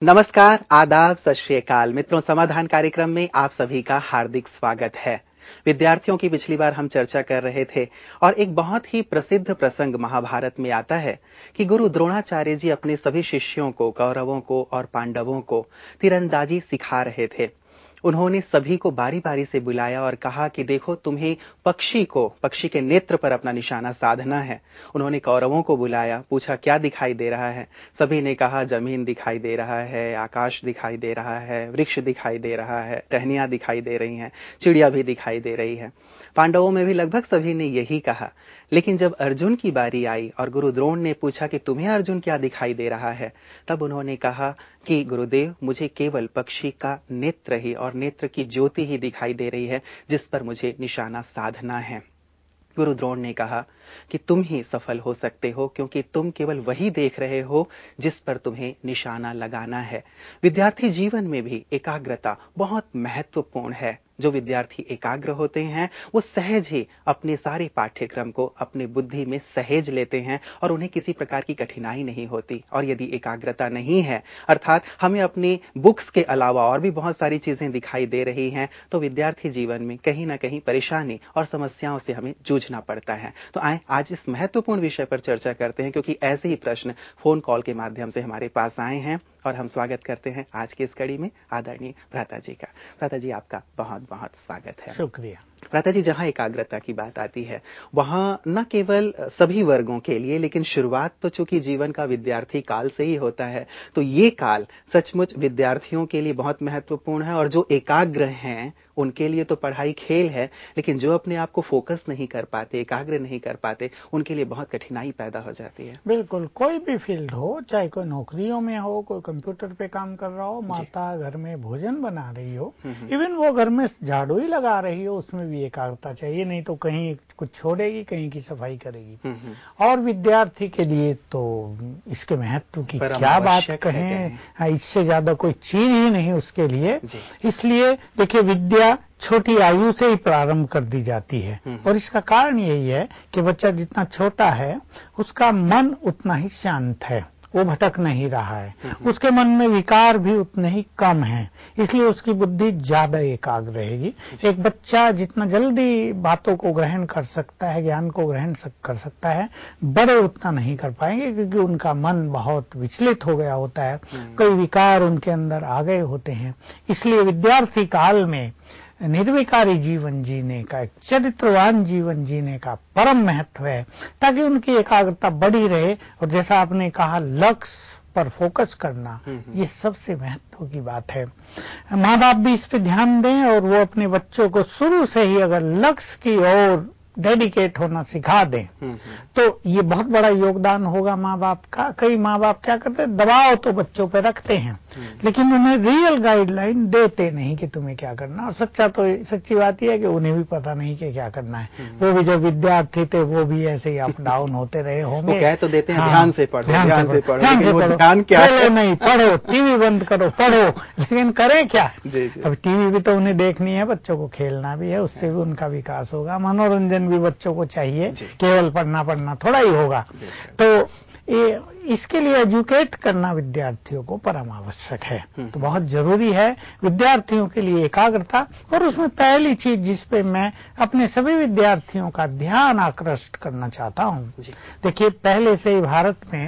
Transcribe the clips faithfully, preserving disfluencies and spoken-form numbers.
नमस्कार, आदाब, सत श्री अकाल। मित्रों, समाधान कार्यक्रम में आप सभी का हार्दिक स्वागत है। विद्यार्थियों की पिछली बार हम चर्चा कर रहे थे और एक बहुत ही प्रसिद्ध प्रसंग महाभारत में आता है कि गुरु द्रोणाचार्य जी अपने सभी शिष्यों को, कौरवों को और पांडवों को तीरंदाजी सिखा रहे थे। उन्होंने सभी को बारी बारी से बुलाया और कहा कि देखो, तुम्हें पक्षी को, पक्षी के नेत्र पर अपना निशाना साधना है। उन्होंने कौरवों को बुलाया, पूछा क्या दिखाई दे रहा है। सभी ने कहा जमीन दिखाई दे रहा है, आकाश दिखाई दे रहा है, वृक्ष दिखाई दे रहा है, टहनियां दिखाई दे रही हैं, चिड़िया भी दिखाई दे रही है। पांडवों में भी लगभग सभी ने यही कहा। लेकिन जब अर्जुन की बारी आई और गुरु द्रोण ने पूछा कि तुम्हें अर्जुन क्या दिखाई दे रहा है, तब उन्होंने कहा कि गुरुदेव, मुझे केवल पक्षी का नेत्र ही और नेत्र की ज्योति ही दिखाई दे रही है, जिस पर मुझे निशाना साधना है। गुरु द्रोण ने कहा कि तुम ही सफल हो सकते हो, क्योंकि तुम केवल वही देख रहे हो जिस पर तुम्हें निशाना लगाना है। विद्यार्थी जीवन में भी एकाग्रता बहुत महत्वपूर्ण है। जो विद्यार्थी एकाग्र होते हैं वो सहज ही अपने सारे पाठ्यक्रम को अपने बुद्धि में सहेज लेते हैं और उन्हें किसी प्रकार की कठिनाई नहीं होती। और यदि एकाग्रता नहीं है, अर्थात हमें अपनी बुक्स के अलावा और भी बहुत सारी चीजें दिखाई दे रही हैं, तो विद्यार्थी जीवन में कहीं ना कहीं परेशानी और समस्याओं से हमें जूझना पड़ता है। तो आए आज इस महत्वपूर्ण विषय पर चर्चा करते हैं, क्योंकि ऐसे ही प्रश्न फोन कॉल के माध्यम से हमारे पास आए हैं और हम स्वागत करते हैं आज की इस कड़ी में आदरणीय भ्राता जी का। भ्राता जी, आपका बहुत बहुत स्वागत है। शुक्रिया। भ्राता जी, जहां एकाग्रता की बात आती है वहां न केवल सभी वर्गों के लिए, लेकिन शुरुआत तो चूंकि जीवन का विद्यार्थी काल से ही होता है, तो ये काल सचमुच विद्यार्थियों के लिए बहुत महत्वपूर्ण है। और जो एकाग्र हैं उनके लिए तो पढ़ाई खेल है, लेकिन जो अपने आप को फोकस नहीं कर पाते, एकाग्र नहीं कर पाते, उनके लिए बहुत कठिनाई पैदा हो जाती है। बिल्कुल, कोई भी फील्ड हो, चाहे कोई नौकरियों में हो, कोई कंप्यूटर पे काम कर रहा हो, माता घर में भोजन बना रही हो, इवन वो घर में झाड़ू ही लगा रही हो, उसमें भी एकाग्रता चाहिए, नहीं तो कहीं कुछ छोड़ेगी, कहीं की सफाई करेगी। और विद्यार्थी के लिए तो इसके महत्व की क्या बात कहें, इससे ज्यादा कोई चीज ही नहीं उसके लिए। इसलिए देखिए, विद्या छोटी आयु से ही प्रारंभ कर दी जाती है और इसका कारण यही है कि बच्चा जितना छोटा है उसका मन उतना ही शांत है, वो भटक नहीं रहा है, उसके मन में विकार भी उतने ही कम है, इसलिए उसकी बुद्धि ज्यादा एकाग्र रहेगी। एक बच्चा जितना जल्दी बातों को ग्रहण कर सकता है, ज्ञान को ग्रहण कर सकता है, बड़े उतना नहीं कर पाएंगे, क्योंकि उनका मन बहुत विचलित हो गया होता है, कई विकार उनके अंदर आ गए होते हैं। इसलिए विद्यार्थी काल में निर्विकारी जीवन जीने का, एक चरित्रवान जीवन जीने का परम महत्व है, ताकि उनकी एकाग्रता बढ़ी रहे। और जैसा आपने कहा, लक्ष्य पर फोकस करना, ये सबसे महत्व की बात है। माँ बाप भी इस पे ध्यान दें और वो अपने बच्चों को शुरू से ही अगर लक्ष्य की ओर डेडिकेट होना सिखा दें तो ये बहुत बड़ा योगदान होगा माँ बाप का। कई माँ बाप क्या करते हैं, दबाव तो बच्चों पे रखते हैं, लेकिन उन्हें रियल गाइडलाइन देते नहीं कि तुम्हें क्या करना। और सच्चा तो सच्ची बात यह है कि उन्हें भी पता नहीं कि क्या करना है। वो भी जब विद्यार्थी थे वो भी ऐसे ही अप डाउन होते रहे होंगे। वो कह तो देते हैं, ध्यान से पढ़ो, ध्यान से पढ़ो, ध्यान से पढ़ो, ध्यान क्या है? नहीं पढ़ो, टीवी बंद करो, पढ़ो, लेकिन करें क्या? अब टीवी भी तो उन्हें देखनी है, बच्चों को खेलना भी है, उससे भी उनका विकास होगा। मनोरंजन भी बच्चों को चाहिए, केवल पढ़ना पढ़ना थोड़ा ही होगा। तो ये इसके लिए एजुकेट करना विद्यार्थियों को परम आवश्यक है। तो बहुत जरूरी है विद्यार्थियों के लिए एकाग्रता। और उसमें पहली चीज जिस पे मैं अपने सभी विद्यार्थियों का ध्यान आकृष्ट करना चाहता हूँ, देखिए, पहले से ही भारत में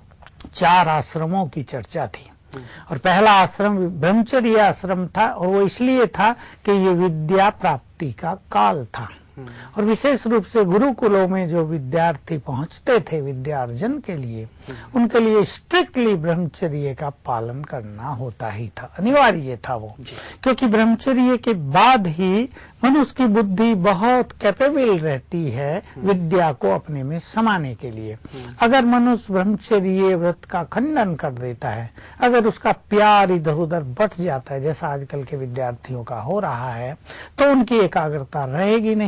चार आश्रमों की चर्चा थी और पहला आश्रम ब्रह्मचर्य आश्रम था, और वो इसलिए था कि ये विद्या प्राप्ति का काल था। और विशेष रूप से गुरुकुलों में जो विद्यार्थी पहुंचते थे विद्यार्जन के लिए, उनके लिए स्ट्रिक्टली ब्रह्मचर्य का पालन करना होता ही था, अनिवार्य था वो। क्योंकि ब्रह्मचर्य के बाद ही मनुष्य की बुद्धि बहुत कैपेबल रहती है विद्या को अपने में समाने के लिए। अगर मनुष्य ब्रह्मचर्य व्रत का खंडन कर देता है, अगर उसका प्यार इधर उधर बढ़ जाता है, जैसा आजकल के विद्यार्थियों का हो रहा है, तो उनकी एकाग्रता रहेगी नहीं,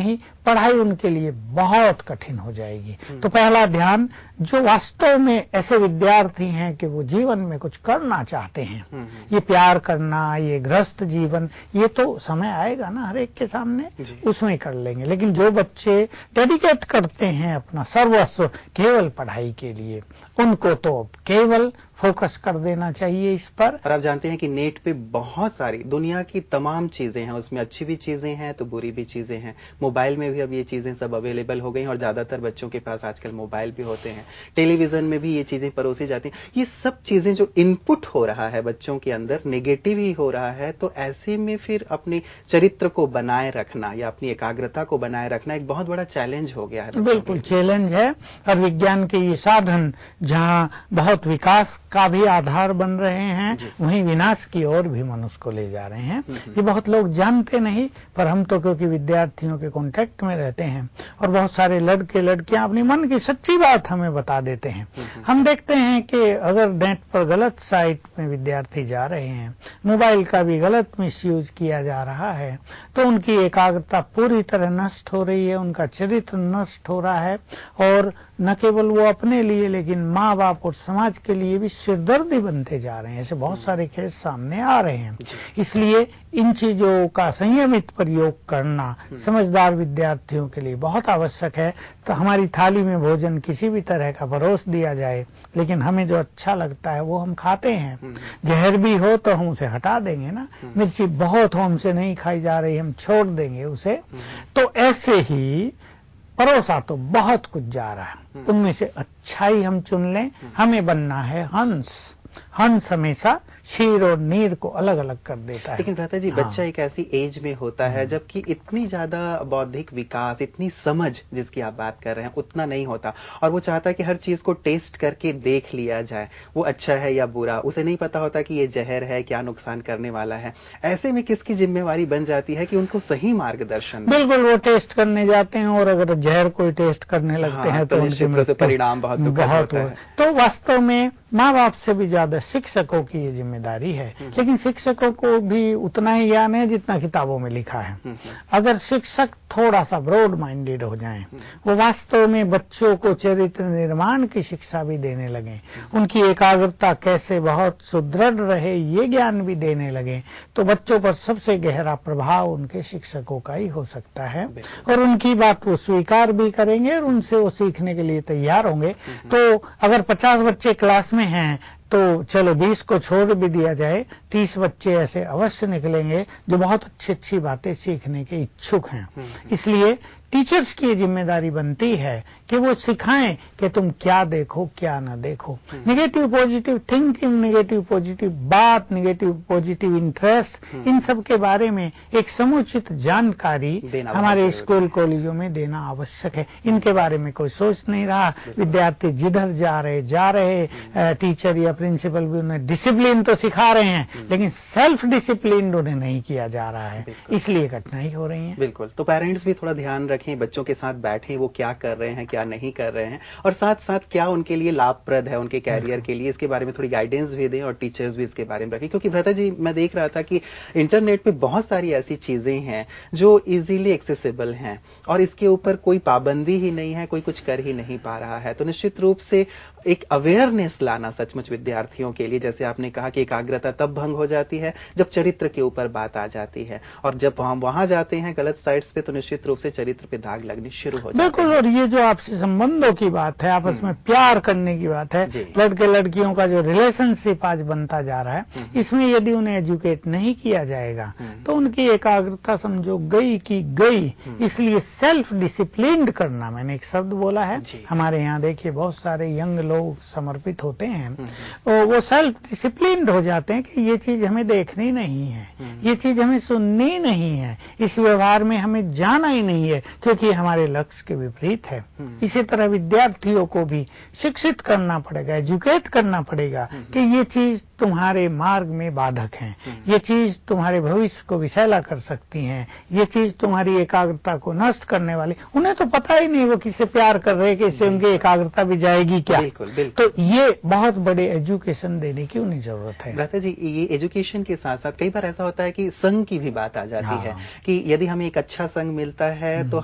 पढ़ाई उनके लिए बहुत कठिन हो जाएगी। तो पहला ध्यान, जो वास्तव में ऐसे विद्यार्थी हैं कि वो जीवन में कुछ करना चाहते हैं, ये प्यार करना, ये गृहस्थ जीवन, ये तो समय आएगा ना हर एक के सामने, उसमें कर लेंगे। लेकिन जो बच्चे डेडिकेट करते हैं अपना सर्वस्व केवल पढ़ाई के लिए, उनको तो केवल फोकस कर देना चाहिए इस पर। और आप जानते हैं कि नेट पे बहुत सारी दुनिया की तमाम चीजें हैं, उसमें अच्छी भी चीजें हैं तो बुरी भी चीजें हैं। मोबाइल में भी अब ये चीजें सब अवेलेबल हो गई हैं और ज्यादातर बच्चों के पास आजकल मोबाइल भी होते हैं। टेलीविजन में भी ये चीजें परोसी जाती हैं। ये सब चीजें जो इनपुट हो रहा है बच्चों के अंदर, नेगेटिव ही हो रहा है। तो ऐसे में फिर अपने चरित्र को बनाए रखना या अपनी एकाग्रता को बनाए रखना एक बहुत बड़ा चैलेंज हो गया है। बिल्कुल चैलेंज है। और विज्ञान के ये साधन जहाँ बहुत विकास का भी आधार बन रहे हैं, वहीं विनाश की ओर भी मनुष्य को ले जा रहे हैं। ये बहुत लोग जानते नहीं, पर हम तो क्योंकि विद्यार्थियों के कांटेक्ट में रहते हैं और बहुत सारे लड़के लड़कियां अपनी मन की सच्ची बात हमें बता देते हैं। हम देखते हैं कि अगर नेट पर गलत साइट में विद्यार्थी जा रहे हैं, मोबाइल का भी गलत मिसयूज किया जा रहा है, तो उनकी एकाग्रता पूरी तरह नष्ट हो रही है, उनका चरित्र नष्ट हो रहा है और न केवल वो अपने लिए लेकिन माँ बाप और समाज के लिए भी सिरदर्दी बनते जा रहे हैं। ऐसे बहुत सारे केस सामने आ रहे हैं। इसलिए इन चीजों का संयमित प्रयोग करना समझदार विद्यार्थियों के लिए बहुत आवश्यक है। तो हमारी थाली में भोजन किसी भी तरह का परोस दिया जाए, लेकिन हमें जो अच्छा लगता है वो हम खाते हैं। जहर भी हो तो हम उसे हटा देंगे ना, मिर्ची बहुत हो हमसे नहीं खाई जा रही, हम छोड़ देंगे उसे। तो ऐसे ही परोसा तो बहुत कुछ जा रहा है, उनमें से अच्छा ही हम चुन लें। हमें बनना है हंस। हंस हमेशा शीर और नीर को अलग अलग कर देता है। लेकिन भ्राता जी, हाँ। बच्चा एक ऐसी एज में होता है जबकि इतनी ज्यादा बौद्धिक विकास, इतनी समझ जिसकी आप बात कर रहे हैं उतना नहीं होता, और वो चाहता है कि हर चीज को टेस्ट करके देख लिया जाए, वो अच्छा है या बुरा। उसे नहीं पता होता कि ये जहर है, क्या नुकसान करने वाला है। ऐसे में किसकी जिम्मेवारी बन जाती है कि उनको सही मार्गदर्शन। बिल्कुल, वो टेस्ट करने जाते हैं और अगर जहर कोई टेस्ट करने लगते हैं तो उनके परिणाम बहुत बहुत होता है। तो वास्तव में माँ बाप से भी ज्यादा शिक्षकों की ये जिम्मेदारी है। लेकिन शिक्षकों को भी उतना ही ज्ञान है जितना किताबों में लिखा है। अगर शिक्षक थोड़ा सा ब्रॉड माइंडेड हो जाएं, वो वास्तव में बच्चों को चरित्र निर्माण की शिक्षा भी देने लगे, उनकी एकाग्रता कैसे बहुत सुदृढ़ रहे ये ज्ञान भी देने लगे, तो बच्चों पर सबसे गहरा प्रभाव उनके शिक्षकों का ही हो सकता है। और उनकी बात वो स्वीकार भी करेंगे और उनसे वो सीखने के लिए तैयार होंगे। तो अगर पचास बच्चे क्लास में हैं तो चलो बीस को छोड़ भी दिया जाए, तीस बच्चे ऐसे अवश्य निकलेंगे जो बहुत अच्छी अच्छी बातें सीखने के इच्छुक हैं। इसलिए टीचर्स की जिम्मेदारी बनती है कि वो सिखाएं कि तुम क्या देखो क्या ना देखो। Negative positive thinking, negative positive बात, नेगेटिव पॉजिटिव इंटरेस्ट, इन सब के बारे में एक समुचित जानकारी हमारे स्कूल कॉलेजों में देना आवश्यक है। इनके बारे में कोई सोच नहीं रहा। विद्यार्थी जिधर जा रहे जा रहे टीचर या प्रिंसिपल भी उन्हें डिसिप्लिन तो सिखा रहे हैं, लेकिन सेल्फ डिसिप्लिन उन्हें नहीं किया जा रहा है, इसलिए कठिनाई हो रही है। बिल्कुल, तो पेरेंट्स भी थोड़ा ध्यान रखें, बच्चों के साथ बैठें, वो क्या कर रहे हैं क्या नहीं कर रहे हैं, और साथ साथ क्या उनके लिए लाभप्रद है उनके कैरियर के लिए, इसके बारे में थोड़ी गाइडेंस भी दें और टीचर्स भी इसके बारे में रखें। क्योंकि भ्राता जी, मैं देख रहा था कि इंटरनेट पे बहुत सारी ऐसी चीजें हैं जो इजीली एक्सेसिबल हैं और इसके ऊपर कोई पाबंदी ही नहीं है, कोई कुछ कर ही नहीं पा रहा है। तो निश्चित रूप से एक अवेयरनेस लाना सचमुच विद्यार्थियों के लिए, जैसे आपने कहा कि एकाग्रता तब भंग हो जाती है जब चरित्र के ऊपर बात आ जाती है, और जब हम वहां जाते हैं गलत साइट्स पे तो निश्चित रूप से चरित्र पे दाग लगनी शुरू हो जाती है। बिल्कुल, और ये जो आपसे संबंधों की बात है, आपस में प्यार करने की बात है, लड़के लड़कियों का जो रिलेशनशिप आज बनता जा रहा है, इसमें यदि उन्हें एजुकेट नहीं किया जाएगा तो उनकी एकाग्रता समझो गई की गई। इसलिए सेल्फ डिसिप्लिन्ड करना, मैंने एक शब्द बोला है, हमारे यहाँ देखिए बहुत सारे यंग लोग समर्पित होते हैं, वो सेल्फ डिसिप्लिन्ड हो जाते हैं कि ये चीज हमें देखनी नहीं है, ये चीज हमें सुननी नहीं है, इस व्यवहार में हमें जाना ही नहीं है, क्योंकि हमारे लक्ष्य के विपरीत है। इसी तरह विद्यार्थियों को भी शिक्षित करना पड़ेगा, एजुकेट करना पड़ेगा कि ये चीज तुम्हारे मार्ग में बाधक है, ये चीज तुम्हारे भविष्य को विषैला कर सकती है, ये चीज तुम्हारी एकाग्रता को नष्ट करने वाली। उन्हें तो पता ही नहीं वो किससे प्यार कर रहे हैं कि इससे उनकी एकाग्रता भी जाएगी क्या। बिल्कुल, बिल्कुल। तो ये बहुत बड़े एजुकेशन देने की उन्हें जरूरत है। भ्राता जी, ये एजुकेशन के साथ साथ कई बार ऐसा होता है कि संघ की भी बात आ जाती हाँ। है कि यदि हमें एक अच्छा संघ मिलता है तो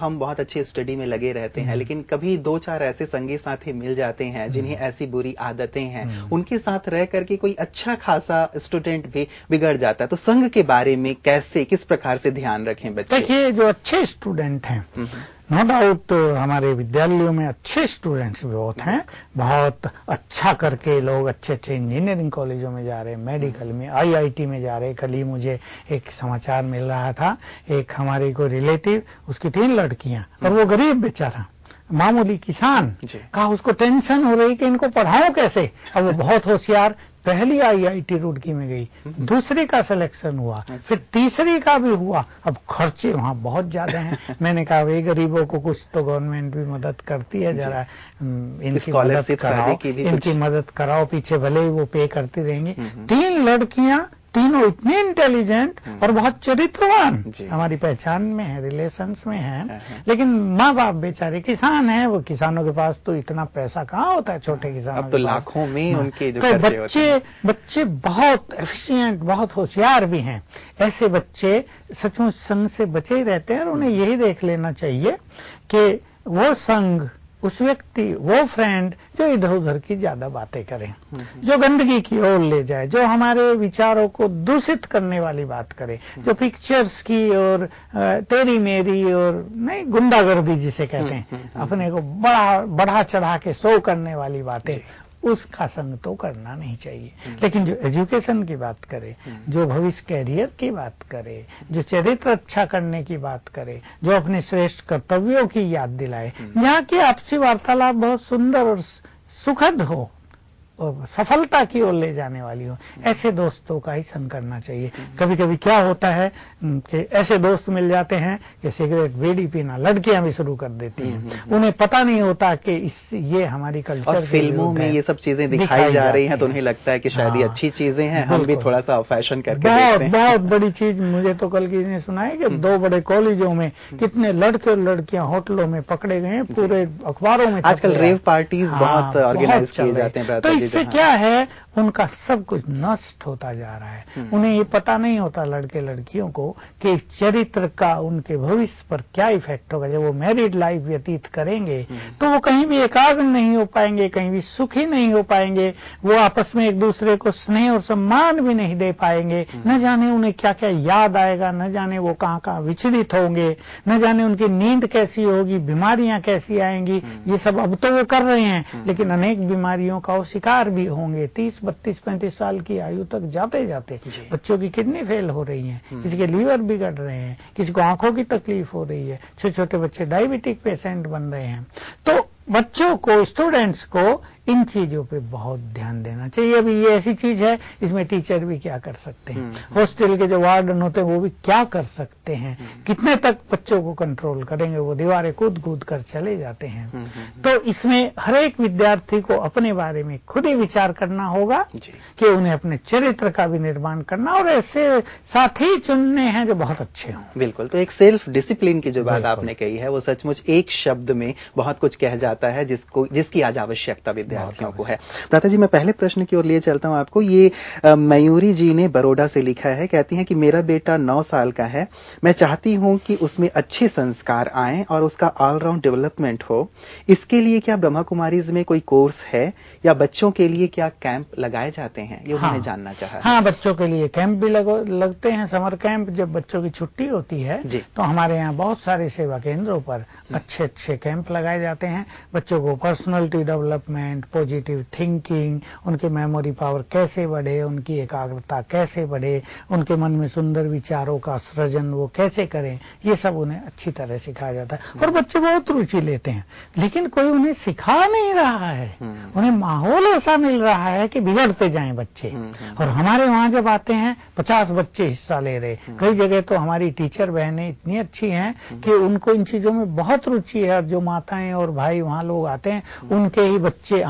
हम बहुत अच्छी स्टडी में लगे रहते हैं, लेकिन कभी दो चार ऐसे संगी साथी मिल जाते हैं जिन्हें ऐसी बुरी आदतें हैं, उनके साथ रह करके कोई अच्छा खासा स्टूडेंट भी बिगड़ जाता है। तो संघ के बारे में कैसे, किस प्रकार से ध्यान रखें बच्चे? देखिए, जो अच्छे स्टूडेंट हैं, नो डाउट हमारे विद्यालयों में अच्छे स्टूडेंट्स भी बहुत हैं, बहुत अच्छा करके लोग अच्छे अच्छे इंजीनियरिंग कॉलेजों में जा रहे हैं, मेडिकल में, आईआईटी में जा रहे हैं। कल ही मुझे एक समाचार मिल रहा था, एक हमारी को रिलेटिव, उसकी तीन लड़कियां, और वो गरीब बेचारा मामूली किसान का, उसको टेंशन हो रही कि इनको पढ़ाओ कैसे। अब वो बहुत होशियार, पहली आईआईटी रुड़की में गई, दूसरी का सिलेक्शन हुआ, फिर तीसरी का भी हुआ। अब खर्चे वहाँ बहुत ज्यादा हैं। मैंने कहा वे गरीबों को कुछ तो गवर्नमेंट भी मदद करती है, जरा इनकी मदद कराओ, इनकी मदद कराओ, पीछे भले ही वो पे करती रहेंगी। तीन लड़कियां, तीनों इतने इंटेलिजेंट और बहुत चरित्रवान, हमारी पहचान में है, रिलेशंस में है, लेकिन माँ बाप बेचारे किसान हैं। वो किसानों के पास तो इतना पैसा कहाँ होता है, छोटे किसानों अब तो लाखों में उनके जो तो बच्चे बच्चे बहुत एफिशिएंट, बहुत होशियार भी हैं। ऐसे बच्चे सचमुच संघ से बचे ही रहते हैं, और उन्हें यही देख लेना चाहिए कि वो संघ, उस व्यक्ति, वो फ्रेंड जो इधर उधर की ज्यादा बातें करें, जो गंदगी की ओर ले जाए, जो हमारे विचारों को दूषित करने वाली बात करे, जो पिक्चर्स की और तेरी मेरी और नहीं गुंडागर्दी जिसे कहते हैं, अपने को बड़ा बढ़ा चढ़ा के शो करने वाली बातें, उसका संग तो करना नहीं चाहिए। लेकिन जो एजुकेशन की बात करे, जो भविष्य कैरियर की बात करे, जो चरित्र अच्छा करने की बात करे, जो अपने श्रेष्ठ कर्तव्यों की याद दिलाए, जहाँ की आपसी वार्तालाप बहुत सुंदर और सुखद हो और सफलता की ओर ले जाने वाली हो, ऐसे दोस्तों का ही संग करना चाहिए। कभी कभी क्या होता है कि ऐसे दोस्त मिल जाते हैं कि सिगरेट बीड़ी पीना लड़कियां भी शुरू कर देती हैं, उन्हें पता नहीं होता कि इस ये हमारी कल्चर, और फिल्मों में ये सब चीजें दिखाई जा रही हैं, तो उन्हें लगता है कि शायद ये अच्छी चीजें हैं, हम भी थोड़ा सा फैशन करके बहुत देखते हैं। बहुत बड़ी चीज मुझे तो कल किसी ने सुनाई कि दो बड़े कॉलेजों में कितने लड़के और लड़कियां होटलों में पकड़े गए हैं, पूरे अखबारों में। आजकल रेव पार्टीज बहुत ऑर्गेनाइज किए जाते हैं। तो इससे क्या है, उनका सब कुछ नष्ट होता जा रहा है। उन्हें ये पता नहीं होता, लड़के लड़कियों को, कि चरित्र का उनके भविष्य पर क्या इफेक्ट होगा। जब वो मैरिड लाइफ व्यतीत करेंगे तो वो कहीं भी एकाग्र नहीं हो पाएंगे, कहीं भी सुखी नहीं हो पाएंगे, वो आपस में एक दूसरे को स्नेह और सम्मान भी नहीं दे पाएंगे। न जाने उन्हें क्या क्या याद आएगा, न जाने वो कहाँ कहाँ विचलित होंगे, न जाने उनकी नींद कैसी होगी, बीमारियां कैसी आएंगी। ये सब अब तो वो कर रहे हैं, लेकिन अनेक बीमारियों का वो शिकार भी होंगे। तीस बत्तीस पैंतीस साल की आयु तक जाते जाते बच्चों की किडनी फेल हो रही है, किसी के लीवर बिगड़ रहे हैं, किसी को आंखों की तकलीफ हो रही है, छोटे छोटे बच्चे डायबिटिक पेशेंट बन रहे हैं। तो बच्चों को, स्टूडेंट्स को इन चीजों पे बहुत ध्यान देना चाहिए। अभी ये ऐसी चीज है, इसमें टीचर भी क्या कर सकते हैं, हॉस्टल के जो वार्डन होते हैं वो भी क्या कर सकते हैं, कितने तक बच्चों को कंट्रोल करेंगे, वो दीवारें कूद कूद कर चले जाते हैं। तो इसमें हर एक विद्यार्थी को अपने बारे में खुद ही विचार करना होगा कि उन्हें अपने चरित्र का भी निर्माण करना, और ऐसे साथी चुनने हैं जो बहुत अच्छे हों। बिल्कुल। तो एक सेल्फ डिसिप्लिन की जो बात आपने कही है, वो सचमुच एक शब्द में बहुत कुछ कह जाता है, जिसको जिसकी आज आवश्यकता विद्यार्थियों को है। प्राता जी, मैं पहले प्रश्न की ओर लिए चलता हूं आपको। ये आ, मयूरी जी ने बड़ौदा से लिखा है, कहती हैं कि मेरा बेटा नौ साल का है, मैं चाहती हूं कि उसमें अच्छे संस्कार आएं और उसका ऑलराउंड डेवलपमेंट हो। इसके लिए क्या ब्रह्मा कुमारीज में कोई कोर्स है, या बच्चों के लिए क्या कैंप लगाए जाते हैं, ये उन्होंने जानना चाहा। हाँ, बच्चों के लिए कैंप भी लग, लगते हैं, समर कैंप। जब बच्चों की छुट्टी होती है तो हमारे यहाँ बहुत सारे सेवा केंद्रों पर अच्छे अच्छे कैंप लगाए जाते हैं। बच्चों को पर्सनालिटी डेवलपमेंट, पॉजिटिव थिंकिंग, उनके मेमोरी पावर कैसे बढ़े, उनकी एकाग्रता कैसे बढ़े, उनके मन में सुंदर विचारों का सृजन वो कैसे करें, ये सब उन्हें अच्छी तरह सिखाया जाता है। और बच्चे बहुत रुचि लेते हैं, लेकिन कोई उन्हें सिखा नहीं रहा है, उन्हें माहौल ऐसा मिल रहा है कि बिगड़ते जाएं बच्चे। और हमारे वहां जब आते हैं पचास बच्चे हिस्सा ले रहे, कई जगह तो हमारी टीचर बहनें इतनी अच्छी हैं कि उनको इन चीजों में बहुत रुचि है, और जो माताएं और भाई वहां लोग आते हैं उनके ही बच्चे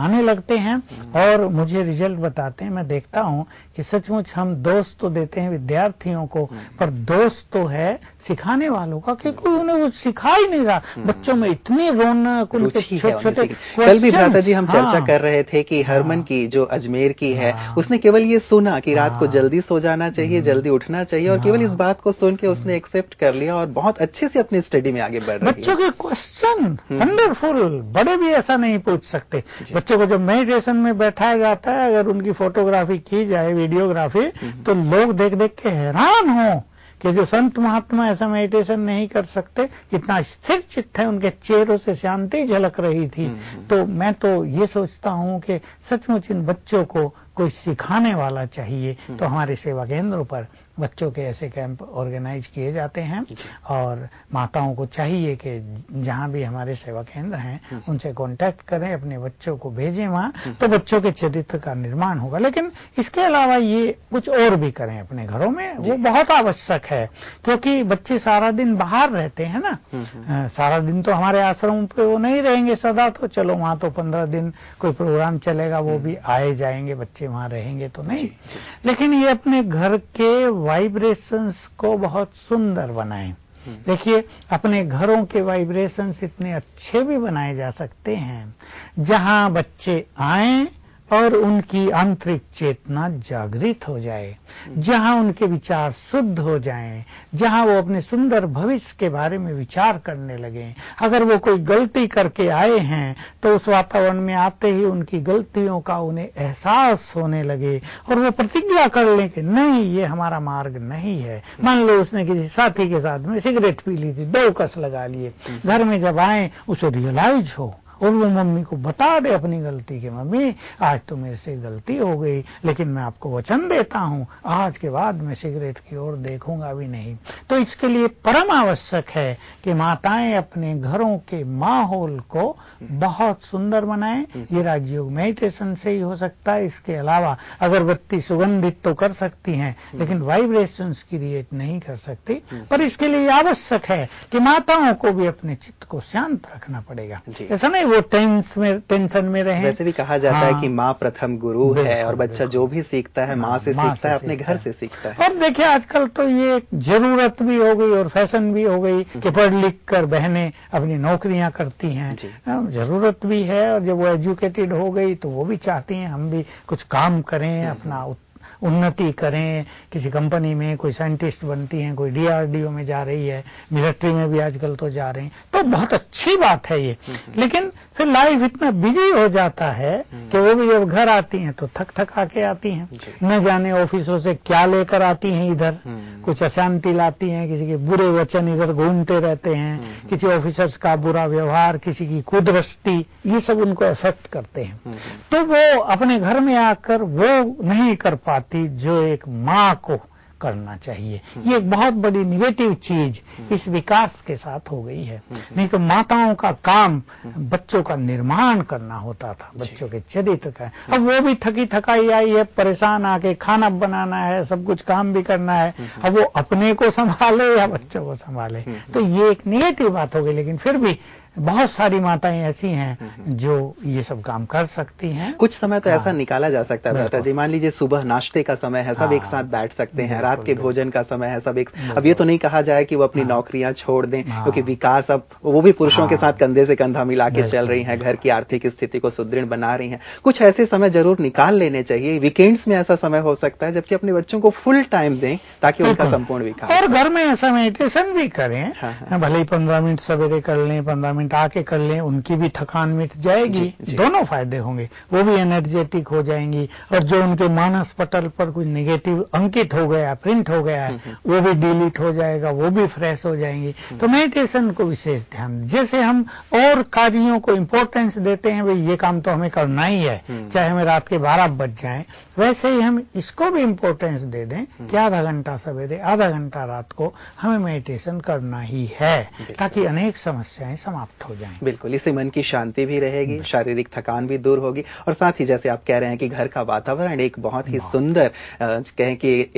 आने लगते हैं और मुझे रिजल्ट बताते हैं। मैं देखता हूं कि सचमुच हम दोस्त तो देते हैं विद्यार्थियों को, पर दोस्त तो है सिखाने वालों का, क्योंकि उन्हें वो सिखा ही नहीं रहा। बच्चों में इतनी रौनक, उनके छोटे छोटे। कल भी भ्राता जी हम चर्चा कर रहे थे कि हरमन की जो अजमेर की है, उसने केवल ये सुना कि रात को जल्दी सो जाना चाहिए, जल्दी उठना चाहिए, और केवल इस बात को सुन के उसने एक्सेप्ट कर लिया और बहुत अच्छे से अपनी स्टडी में आगे बढ़ रही है। बच्चों के क्वेश्चन वंडरफुल, बड़े भी ऐसा नहीं पूछ सकते। बच्चों को जब मेडिटेशन में बैठाया जाता है, अगर उनकी फोटोग्राफी की जाए, वीडियोग्राफी, तो लोग देख देख के हैरान हो कि जो संत महात्मा ऐसा मेडिटेशन नहीं कर सकते, कितना स्थिर चित्त है, उनके चेहरों से शांति झलक रही थी। तो मैं तो ये सोचता हूँ कि सचमुच इन बच्चों को कोई सिखाने वाला चाहिए। तो हमारे सेवा केंद्रों पर बच्चों के ऐसे कैंप ऑर्गेनाइज किए जाते हैं, और माताओं को चाहिए कि जहाँ भी हमारे सेवा केंद्र हैं उनसे कांटेक्ट करें, अपने बच्चों को भेजें वहाँ, तो बच्चों के चरित्र का निर्माण होगा। लेकिन इसके अलावा ये कुछ और भी करें अपने घरों में, वो बहुत आवश्यक है, क्योंकि बच्चे सारा दिन बाहर रहते हैं ना। आ, सारा दिन तो हमारे आश्रम पे वो नहीं रहेंगे सदा, तो चलो वहाँ तो पंद्रह दिन कोई प्रोग्राम चलेगा, वो भी आए जाएंगे, बच्चे वहाँ रहेंगे तो नहीं। लेकिन ये अपने घर के वाइब्रेशंस को बहुत सुंदर बनाएं। देखिए, अपने घरों के वाइब्रेशंस इतने अच्छे भी बनाए जा सकते हैं जहां बच्चे आएं और उनकी आंतरिक चेतना जागृत हो जाए, जहां उनके विचार शुद्ध हो जाएं, जहां वो अपने सुंदर भविष्य के बारे में विचार करने लगें। अगर वो कोई गलती करके आए हैं तो उस वातावरण में आते ही उनकी गलतियों का उन्हें एहसास होने लगे और वो प्रतिज्ञा कर लें कि नहीं, ये हमारा मार्ग नहीं है। मान लो उसने किसी साथी के साथ में सिगरेट पी ली थी, दो कस लगा लिए, घर में जब आए उसे रियलाइज हो और वो मम्मी को बता दे अपनी गलती कि मम्मी आज तो मेरे से गलती हो गई, लेकिन मैं आपको वचन देता हूँ आज के बाद मैं सिगरेट की ओर देखूंगा भी नहीं। तो इसके लिए परम आवश्यक है कि माताएं अपने घरों के माहौल को बहुत सुंदर बनाएं। ये राजयोग मेडिटेशन से ही हो सकता है। इसके अलावा अगरबत्ती सुगंधित तो कर सकती हैं, लेकिन वाइब्रेशंस क्रिएट नहीं कर सकती। पर इसके लिए आवश्यक है कि माताओं को भी अपने चित्त को शांत रखना पड़ेगा। ऐसा नहीं वो टेंस में टेंशन में रहे। वैसे भी कहा जाता हाँ, है कि माँ प्रथम गुरु है, और बच्चा जो भी सीखता है माँ से सीखता है, अपने घर से सीखता है। और देखिए, आजकल तो ये जरूरत भी हो गई और फैशन भी हो गई कि पढ़ लिख कर बहनें अपनी नौकरियां करती हैं। जरूरत भी है, और जब वो एजुकेटेड हो गई तो वो भी चाहती हैं हम भी कुछ काम करें, अपना उन्नति करें, किसी कंपनी में कोई साइंटिस्ट बनती हैं, कोई डीआरडीओ में जा रही है, मिलिट्री में भी आजकल तो जा रही हैं। तो बहुत अच्छी बात है ये। लेकिन फिर लाइफ इतना बिजी हो जाता है कि वो भी जब घर आती हैं तो थक थक आके आती हैं, न जाने ऑफिसों से क्या लेकर आती हैं इधर, कुछ अशांति लाती हैं, किसी के बुरे वचन इधर घूमते रहते हैं, किसी ऑफिसर्स का बुरा व्यवहार, किसी की कुदृष्टि, ये सब उनको इफेक्ट करते हैं। तो वो अपने घर में आकर वो नहीं कर पाती जो एक माँ को करना चाहिए। ये एक बहुत बड़ी निगेटिव चीज इस विकास के साथ हो गई है। नहीं तो माताओं का काम बच्चों का निर्माण करना होता था, बच्चों के चरित्र का। अब वो भी थकी थकाई आई है, परेशान आके खाना बनाना है, सब कुछ काम भी करना है, अब वो अपने को संभाले या बच्चों को संभाले। तो ये एक निगेटिव बात हो गई। लेकिन फिर भी बहुत सारी माताएं ऐसी हैं जो ये सब काम कर सकती हैं। कुछ समय तो हाँ, ऐसा निकाला जा सकता है भ्राता जी। मान लीजिए सुबह नाश्ते का समय है, सब हाँ, एक साथ बैठ सकते हैं, रात के भोजन का समय है, सब एक। अब ये तो नहीं कहा जाए कि वो अपनी हाँ, नौकरियां छोड़ दें, हाँ, क्योंकि विकास अब वो भी पुरुषों हाँ, के साथ कंधे से कंधा मिला के चल रही हैं, घर की आर्थिक स्थिति को सुदृढ़ बना रही हैं। कुछ ऐसे समय जरूर निकाल लेने चाहिए। वीकेंड्स में ऐसा समय हो सकता है जबकि अपने बच्चों को फुल टाइम दें ताकि उनका संपूर्ण विकास। और घर में ऐसा मेडिटेशन भी करें, भले ही पंद्रह मिनट सवेरे कर लें, पंद्रह मिनट आके कर लें, उनकी भी थकान मिट जाएगी। जी, जी। दोनों फायदे होंगे, वो भी एनर्जेटिक हो जाएंगी, और जो उनके मानस पटल पर कुछ नेगेटिव अंकित हो गया, प्रिंट हो गया है, वो भी डिलीट हो जाएगा, वो भी फ्रेश हो जाएंगी। तो मेडिटेशन को विशेष ध्यान, जैसे हम और कार्यों को इम्पोर्टेंस देते हैं, भाई ये काम तो हमें करना ही है, चाहे हमें रात के बारह बज जाए, वैसे ही हम इसको भी इम्पोर्टेंस दे दें कि आधा घंटा सवेरे, आधा घंटा रात को हमें मेडिटेशन करना ही है, ताकि अनेक समस्याएं समाप्त हो जाएं। बिल्कुल, इससे मन की शांति भी रहेगी, शारीरिक थकान भी दूर होगी, और साथ ही जैसे आप कह रहे हैं कि घर का वातावरण एक बहुत ही सुंदर कहें कि एनर्जाइज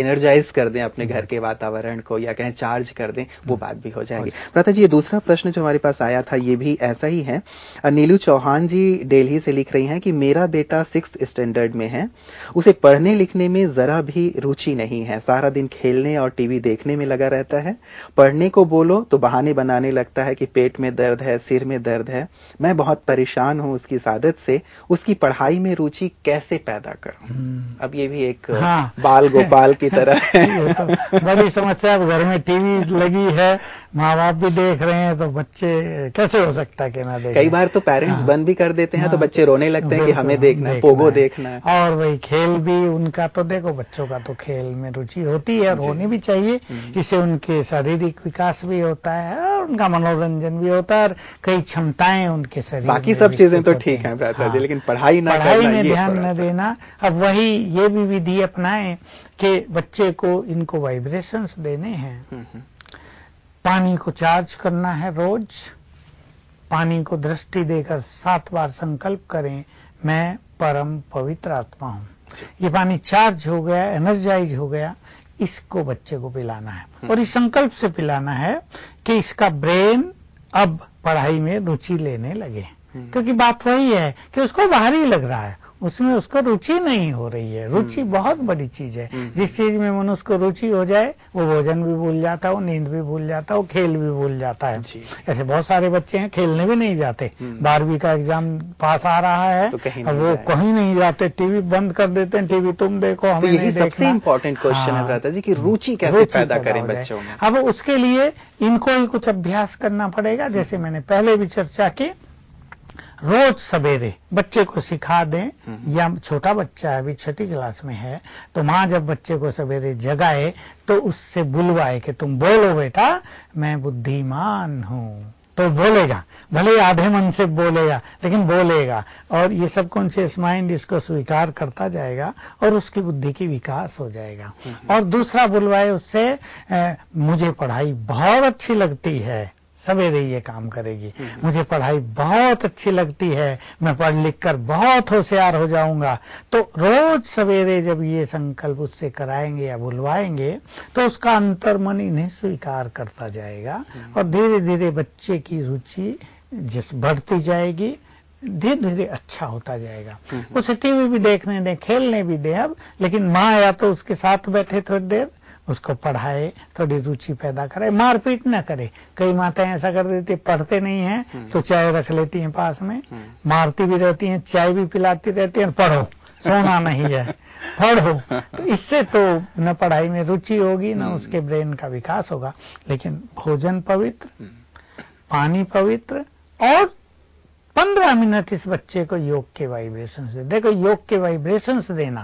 एनर्जाइज कर दें अपने घर के वातावरण को, या कहें चार्ज कर दें, वो बात भी हो जाएगी। भ्राता जी, ये दूसरा प्रश्न जो हमारे पास आया था ये भी ऐसा ही है। नीलू चौहान जी दिल्ली से लिख रही हैं कि मेरा बेटा सिक्स्थ स्टैंडर्ड में है, उसे पढ़ने लिखने में जरा भी रुचि नहीं है, सारा दिन खेलने और टीवी देखने में लगा रहता है। पढ़ने को बोलो तो बहाने बनाने लगता है कि पेट में दर्द है, सिर में दर्द है। मैं बहुत परेशान हूं उसकी इस आदत से, उसकी पढ़ाई में रुचि कैसे पैदा करूं? अब ये भी एक हाँ। बाल गोपाल की तरह है। तो बड़ी समस्या। अब घर में टीवी लगी है, माँ बाप भी देख रहे हैं, तो बच्चे कैसे हो सकता है कि ना देखें? कई बार तो पेरेंट्स हाँ। बंद भी कर देते हैं, हाँ। तो बच्चे रोने लगते हैं कि हमें देखना है, पोगो देखना है। और वही खेल भी उनका, तो देखो बच्चों का तो खेल में रुचि होती है, होनी भी चाहिए। इससे उनके शारीरिक विकास भी होता है और उनका मनोरंजन भी होता है, और कई क्षमताएं उनके शरीर बाकी सब चीजें तो ठीक है भ्राता जी, लेकिन पढ़ाई ना पढ़ाई में ध्यान न देना। अब वही ये भी विधि अपनाएं कि बच्चे को इनको वाइब्रेशंस देने हैं। पानी को चार्ज करना है रोज। पानी को दृष्टि देकर सात बार संकल्प करें, मैं परम पवित्र आत्मा हूं। ये पानी चार्ज हो गया, एनर्जाइज हो गया, इसको बच्चे को पिलाना है। और इस संकल्प से पिलाना है कि इसका ब्रेन अब पढ़ाई में रुचि लेने लगे। क्योंकि बात वही है कि उसको बाहरी लग रहा है, उसमें उसको रुचि नहीं हो रही है। रुचि बहुत बड़ी चीज है। जिस चीज में मनुष्य को रुचि हो जाए, वो भोजन भी भूल जाता है, वो नींद भी भूल जाता है, वो खेल भी भूल जाता है। ऐसे बहुत सारे बच्चे हैं खेलने भी नहीं जाते। बारहवीं का एग्जाम पास आ रहा है तो अब वो कहीं नहीं जाते, टीवी बंद कर देते हैं, टीवी तुम देखो, हमें नहीं देखना। सबसे इम्पोर्टेंट क्वेश्चन है भ्राता जी कि रुचि कैसे पैदा करें बच्चों में। अब उसके लिए इनको ही कुछ अभ्यास करना पड़ेगा। जैसे मैंने पहले भी चर्चा की, रोज सवेरे बच्चे को सिखा दें, या छोटा बच्चा है, अभी छठी क्लास में है, तो माँ जब बच्चे को सवेरे जगाए तो उससे बुलवाए कि तुम बोलो बेटा मैं बुद्धिमान हूँ। तो बोलेगा, भले आधे मन से बोलेगा लेकिन बोलेगा, और ये सबकॉन्शियस माइंड इसको स्वीकार करता जाएगा और उसकी बुद्धि की विकास हो जाएगा। और दूसरा बुलवाए उससे, मुझे पढ़ाई बहुत अच्छी लगती है, सवेरे ये काम करेगी। मुझे पढ़ाई बहुत अच्छी लगती है, मैं पढ़ लिख कर बहुत होशियार हो जाऊंगा। तो रोज सवेरे जब ये संकल्प उससे कराएंगे या बुलवाएंगे तो उसका अंतर्मन इन्हें स्वीकार करता जाएगा, और धीरे धीरे बच्चे की रुचि जिस बढ़ती जाएगी, धीरे धीरे अच्छा होता जाएगा। उसे टीवी भी देखने दें, खेलने भी दें अब, लेकिन माँ या तो उसके साथ बैठे थोड़ी देर, उसको पढ़ाए, थोड़ी रुचि पैदा करे, मारपीट न करे। कई माताएं ऐसा कर देती, पढ़ते नहीं हैं तो चाय रख लेती हैं पास में, मारती भी रहती हैं, चाय भी पिलाती रहती हैं, पढ़ो, सोना नहीं है, पढ़ो। तो इससे तो न पढ़ाई में रुचि होगी, न उसके ब्रेन का विकास होगा। लेकिन भोजन पवित्र, पानी पवित्र, और पंद्रह मिनट इस बच्चे को योग के वाइब्रेशन से, देखो योग के वाइब्रेशन से देना,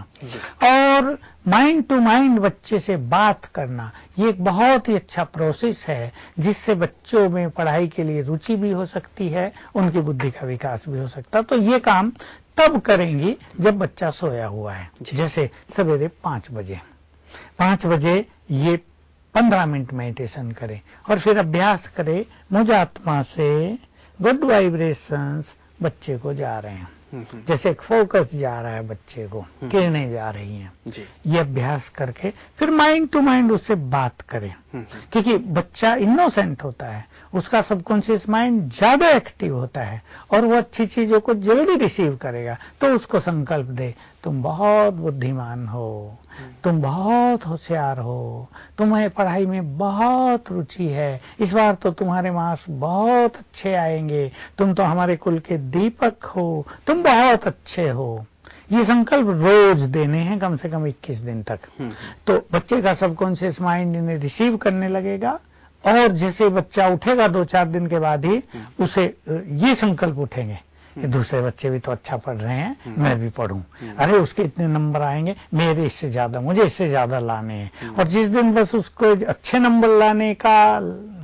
और माइंड टू माइंड बच्चे से बात करना, ये एक बहुत ही अच्छा प्रोसेस है, जिससे बच्चों में पढ़ाई के लिए रुचि भी हो सकती है, उनकी बुद्धि का विकास भी हो सकता है। तो ये काम तब करेंगी जब बच्चा सोया हुआ है। जैसे सवेरे पांच बजे पांच बजे ये पंद्रह मिनट मेडिटेशन करें, और फिर अभ्यास करें, मुझ आत्मा से गुड वाइब्रेशंस बच्चे को जा रहे हैं। जैसे एक फोकस जा रहा है बच्चे को, किरणें जा रही हैं। ये अभ्यास करके फिर माइंड टू माइंड उससे बात करें, क्योंकि बच्चा इनोसेंट होता है, उसका सबकॉन्शियस माइंड ज्यादा एक्टिव होता है, और वो अच्छी चीजों को जल्दी रिसीव करेगा। तो उसको संकल्प दे, तुम बहुत बुद्धिमान हो, तुम बहुत होशियार हो, तुम्हें पढ़ाई में बहुत रुचि है, इस बार तो तुम्हारे मार्क्स बहुत अच्छे आएंगे, तुम तो हमारे कुल के दीपक हो, तुम बहुत अच्छे हो। ये संकल्प रोज देने हैं, कम से कम इक्कीस दिन तक। तो बच्चे का सबकॉन्शियस माइंड इन्हें रिसीव करने लगेगा, और जैसे बच्चा उठेगा दो चार दिन के बाद ही उसे ये संकल्प उठेंगे कि दूसरे बच्चे भी तो अच्छा पढ़ रहे हैं, मैं भी पढ़ूं, अरे उसके इतने नंबर आएंगे, मेरे इससे ज्यादा, मुझे इससे ज्यादा लाने हैं। और जिस दिन बस उसको अच्छे नंबर लाने का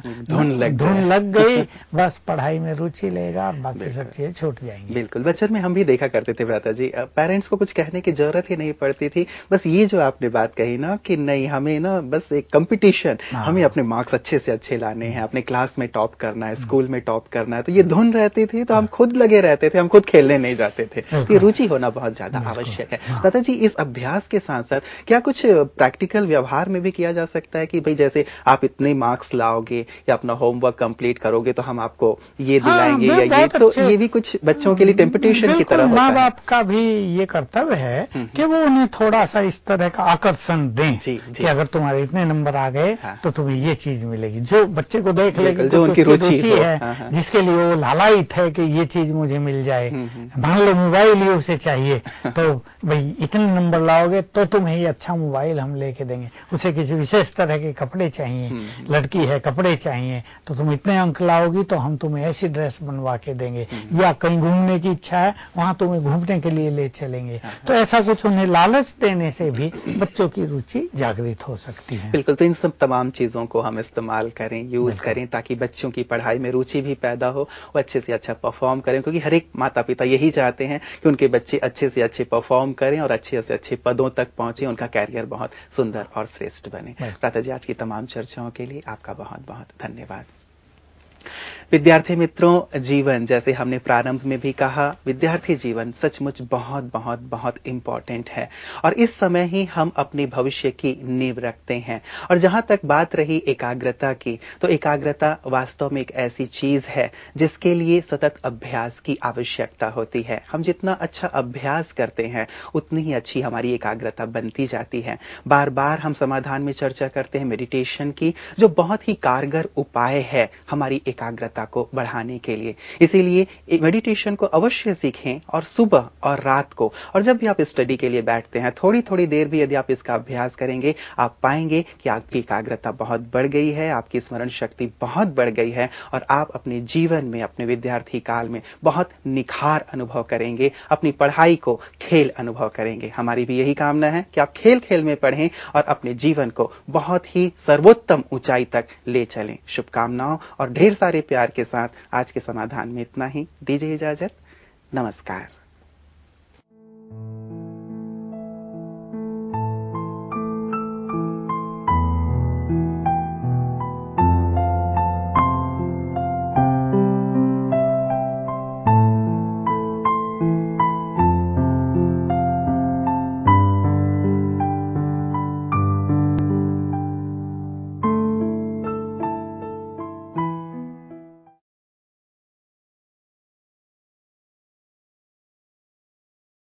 धुन लग धुन लग गई, बस पढ़ाई में रुचि लेगा, बाकी सब चीजें छूट जाएंगी। बिल्कुल, बचपन में हम भी देखा करते थे भ्राता जी, पेरेंट्स को कुछ कहने की जरूरत ही नहीं पड़ती थी। बस ये जो आपने बात कही ना कि नहीं, हमें ना बस एक कंपटीशन, हमें अपने मार्क्स अच्छे से अच्छे लाने हैं, अपने क्लास में टॉप करना है, स्कूल में टॉप करना है, तो ये धुन रहती थी तो हम खुद लगे रहते थे, हम खुद खेलने नहीं जाते थे। तो ये रुचि होना बहुत ज्यादा आवश्यक है। भ्राता जी, इस अभ्यास के साथ साथ क्या कुछ प्रैक्टिकल व्यवहार में भी किया जा सकता है कि भाई जैसे आप इतने मार्क्स लाओगे या अपना होमवर्क कंप्लीट करोगे तो हम आपको ये दिलाएंगे, या ये, तो ये भी कुछ बच्चों के लिए टेम्पटेशन की तरह होता है। माँ बाप का भी ये कर्तव्य है कि वो उन्हें थोड़ा सा इस तरह का आकर्षण दें कि अगर तुम्हारे इतने नंबर आ गए तो तुम्हें ये चीज मिलेगी, जो बच्चे को देख लेगी, जो उनकी रुचि है, जिसके लिए वो लालायित है कि ये चीज मुझे मिल जाए। मान लो मोबाइल ही उसे चाहिए, तो भाई इतने नंबर लाओगे तो तुम्हें ये अच्छा मोबाइल हम लेके देंगे। उसे किसी विशेष तरह के कपड़े चाहिए, लड़की है कपड़े चाहिए, तो तुम इतने अंक लाओगी तो हम तुम्हें ऐसी ड्रेस बनवा के देंगे, या कहीं घूमने की इच्छा है वहां तुम्हें घूमने के लिए ले चलेंगे। तो ऐसा कुछ उन्हें लालच देने से भी बच्चों की रुचि जागृत हो सकती है। बिल्कुल, तो इन सब तमाम चीजों को हम इस्तेमाल करें, यूज करें, ताकि बच्चों की पढ़ाई में रुचि भी पैदा हो, वो अच्छे से अच्छा परफॉर्म करें, क्योंकि हर एक माता पिता यही चाहते हैं कि उनके बच्चे अच्छे से अच्छे परफॉर्म करें और अच्छे से अच्छे पदों तक पहुंचे, उनका कैरियर बहुत सुंदर और श्रेष्ठ बने। भ्राता जी, आज की तमाम चर्चाओं के लिए आपका बहुत बहुत धन्यवाद। विद्यार्थी मित्रों, जीवन, जैसे हमने प्रारंभ में भी कहा, विद्यार्थी जीवन सचमुच बहुत बहुत बहुत इंपॉर्टेंट है और इस समय ही हम अपने भविष्य की नींव रखते हैं। और जहां तक बात रही एकाग्रता की, तो एकाग्रता वास्तव में एक ऐसी चीज है जिसके लिए सतत अभ्यास की आवश्यकता होती है। हम जितना अच्छा अभ्यास करते हैं उतनी ही अच्छी हमारी एकाग्रता बनती जाती है। बार बार हम समाधान में चर्चा करते हैं मेडिटेशन की, जो बहुत ही कारगर उपाय है हमारी एकाग्रता को बढ़ाने के लिए। इसीलिए मेडिटेशन को अवश्य सीखें, और सुबह और रात को, और जब भी आप स्टडी के लिए बैठते हैं थोड़ी थोड़ी देर भी यदि आप इसका अभ्यास करेंगे, आप पाएंगे कि आपकी एकाग्रता बहुत बढ़ गई है, आपकी स्मरण शक्ति बहुत बढ़ गई है और आप अपने जीवन में, अपने विद्यार्थी काल में बहुत निखार अनुभव करेंगे, अपनी पढ़ाई को खेल अनुभव करेंगे। हमारी भी यही कामना है कि आप खेल खेल में पढ़ें और अपने जीवन को बहुत ही सर्वोत्तम ऊंचाई तक ले चलें। शुभकामनाओं और ढेर सारे प्यार के साथ आज के समाधान में इतना ही। दीजिए इजाजत। नमस्कार।